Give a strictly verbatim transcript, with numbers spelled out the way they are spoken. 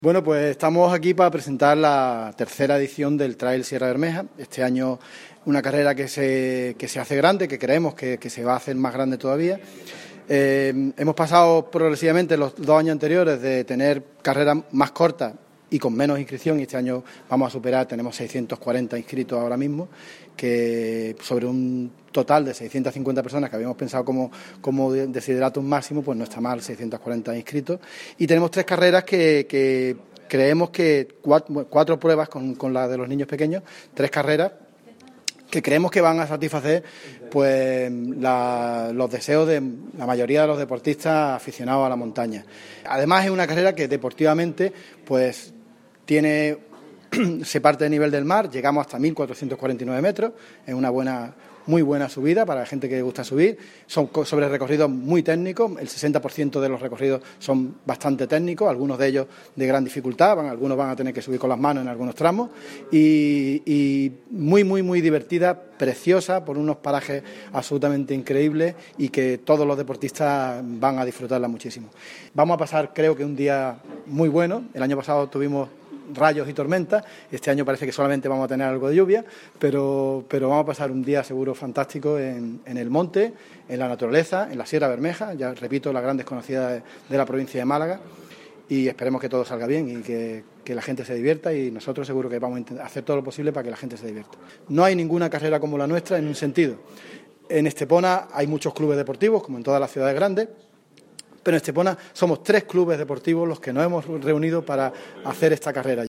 Bueno, pues estamos aquí para presentar la tercera edición del Trail Sierra Bermeja. Este año una carrera que se, que se hace grande, que creemos que, que se va a hacer más grande todavía. Eh, hemos pasado progresivamente los dos años anteriores de tener carreras más cortas y con menos inscripción, y este año vamos a superar, tenemos seiscientos cuarenta inscritos ahora mismo, que sobre un total de seiscientas cincuenta personas que habíamos pensado como, como desideratum máximo, pues no está mal, seiscientos cuarenta inscritos. Y tenemos tres carreras que, que creemos que, cuatro, cuatro pruebas con, con la de los niños pequeños, tres carreras que creemos que van a satisfacer pues la, los deseos de la mayoría de los deportistas aficionados a la montaña. Además es una carrera que deportivamente pues tiene se parte del nivel del mar, llegamos hasta mil cuatrocientos cuarenta y nueve metros, es una buena, muy buena subida para la gente que le gusta subir, son sobre recorridos muy técnicos, el sesenta por ciento de los recorridos son bastante técnicos, algunos de ellos de gran dificultad, van, algunos van a tener que subir con las manos en algunos tramos, y, y muy, muy, muy divertida, preciosa, por unos parajes absolutamente increíbles y que todos los deportistas van a disfrutarla muchísimo. Vamos a pasar, creo que un día muy bueno, el año pasado tuvimos rayos y tormentas, este año parece que solamente vamos a tener algo de lluvia, pero, pero vamos a pasar un día seguro fantástico en, en el monte, en la naturaleza, en la Sierra Bermeja, ya repito, la gran desconocida de, de la provincia de Málaga, y esperemos que todo salga bien y que, que la gente se divierta, y nosotros seguro que vamos a hacer todo lo posible para que la gente se divierta. No hay ninguna carrera como la nuestra en un sentido. En Estepona hay muchos clubes deportivos, como en todas las ciudades grandes, pero en Estepona somos tres clubes deportivos los que nos hemos reunido para hacer esta carrera.